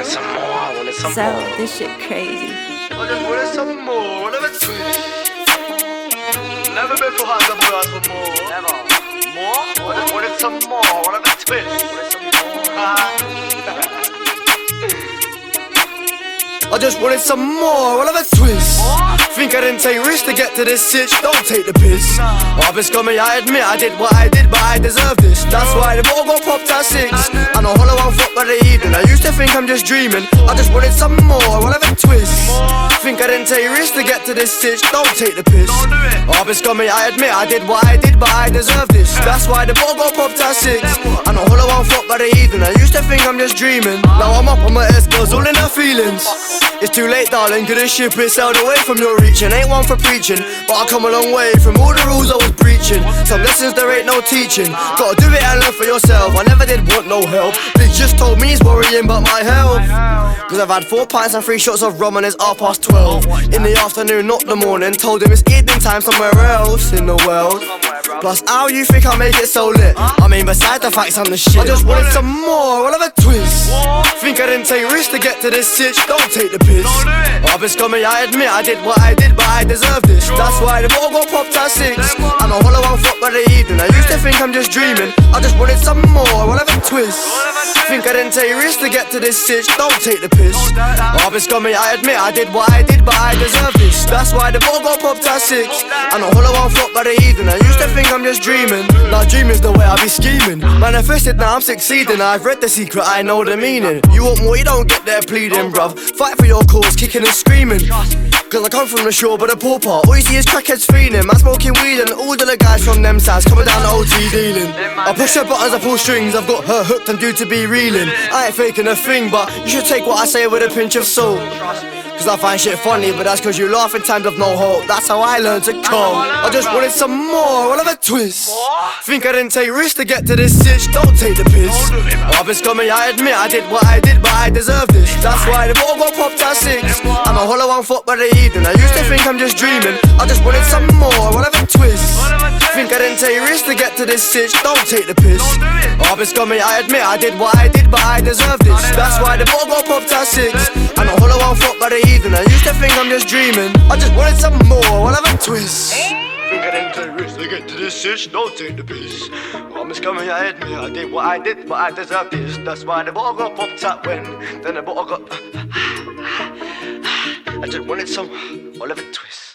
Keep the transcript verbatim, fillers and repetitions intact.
some more, I wanted some So, more. this shit crazy. I just wanted some more, what of a twist. Never been for hot, but ask for more. Never. More? I just wanted some more, what of a twist. Wanted some more. I just wanted some more, what of a twist. Think I didn't take risks to get to this sitch, don't take the piss. I've been scummy, I admit I did what I did, but I deserve this. That's why the ball got popped at six. And a hollow one foot by the evening. I used to think I'm just dreaming. I just wanted some more, what of a twist. Think I didn't take risks to get to this sitch, don't take the piss. I've been scummy, I admit I did what I did, but I deserve this. That's why the ball got popped at six. And a hollow one foot by the evening. I used to think I'm just dreaming. Now I'm up on my S-girls, all in her feelings. It's too late, darling, cause this ship is sailed away from your reaching. Ain't one for preaching, but I come a long way from all the rules I was breaching. Some lessons there ain't no teaching. Gotta do it and learn for yourself. I never did want no help. They just told me he's worrying about my health. Cause I've had four pints and three shots of rum and it's half past twelve. In the afternoon, not the morning. Told him it's evening time somewhere else in the world. Plus, how you think I make it so lit? I mean, besides the facts, I'm the shit. I just wanted some more, what of a twist. Think I didn't take risks to get to this sitch, don't take the piss. I've been scummy, I admit I did what I did, but I deserve this. That's why the ball got popped at six. And a hollow one foot by the evening. I used to think I'm just dreaming. I just wanted some more, what of a twist. Think I didn't take risks to get to this sitch, don't take the piss. I've been scummy, I admit I did what I did, but I deserve this. That's why the ball got popped at six. And a hollow one foot by the evening. I used to think I'm just dreaming. Now dreaming's the way I be scheming. Manifested, now I'm succeeding. I've read the secret, I know the meaning. You want more, you don't get there pleading, bruv. Fight for your cause, kicking and screaming. Cause I come from the shore, but the poor part. All you see is crackheads feeling. Man smoking weed and all of the guys from them sides coming down the O T dealing. I push her buttons, I pull strings. I've got her hooked, I'm due to be reeling. I ain't faking a thing, but you should take what I say with a pinch of salt. Cause I find shit funny, but that's cause you laugh in times of no hope. That's how I learned to cope. I just wanted some more, what of a twist. Think I didn't take risks to get to this sitch, don't take the piss. I've been scummy, I admit I did what I did, but I deserve this. That's why the ball got popped at six. I'm a hollow one foot by the evening. I used to think I'm just dreaming. I just wanted some more, what of a twist. Think I didn't take risks to get to this sitch, don't take the piss. I've been scummy, I admit I did what I did, but I deserve this. That's why the ball got popped at six. I'm a hollow one foot by the evening. I used to think I'm just dreaming. I just wanted some more, what of a twist. Think I didn't take risks to get to this sitch, don't take the piss. I'm just coming, I admit I did what I did, but I deserve this. That's why the ball got popped up when then the ball got I just wanted some, what of a twist.